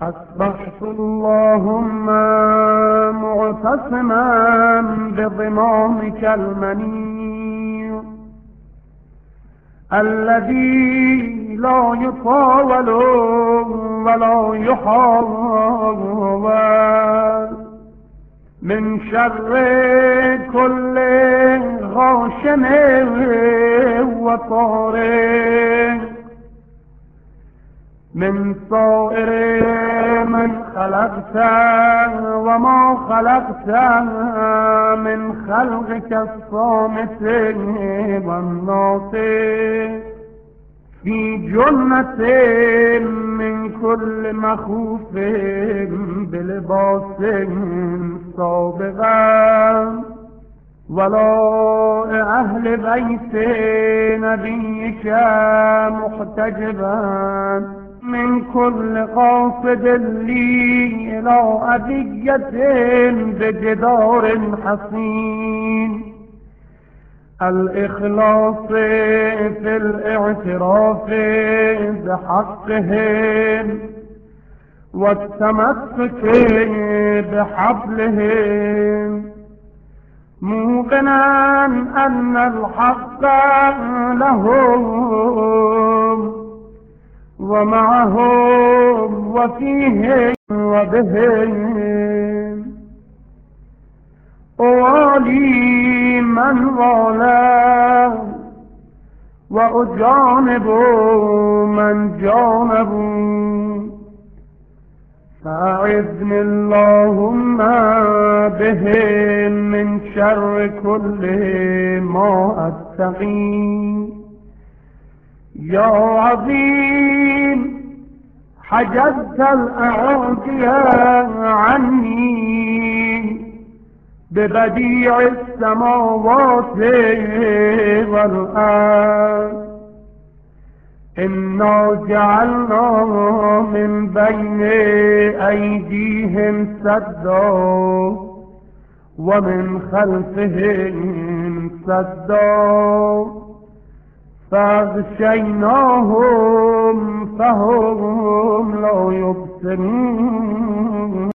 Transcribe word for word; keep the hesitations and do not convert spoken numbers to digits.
أصبحت اللهم معتصما بضمامك المنير الذي لا يطاول ولا يحاول من شر كل غاشم وطارق من صائر من خلقت وما خلقت من خلقك الصامت والناطق في جنة من كل مخوف بلباس سابقا ولا أهل بيت نبيك محتجبا من كل قاصد لي إلى أذية بجدار حصين الإخلاص في الاعتراف بحقهم والتمسك بحبلهم موقنا أن الحق لهم ومعهم وفيهم وبهم أوالي من والاه وأجانب من جانب فأعذني اللهم بهم من شر كل ما أتقي يا عظيم حجزت الأعادي عني ببديع السماوات والأرض إنا جعلنا من بين أيديهم سدا ومن خلفهم سدا فاغشيناهم فهم لا يبصرون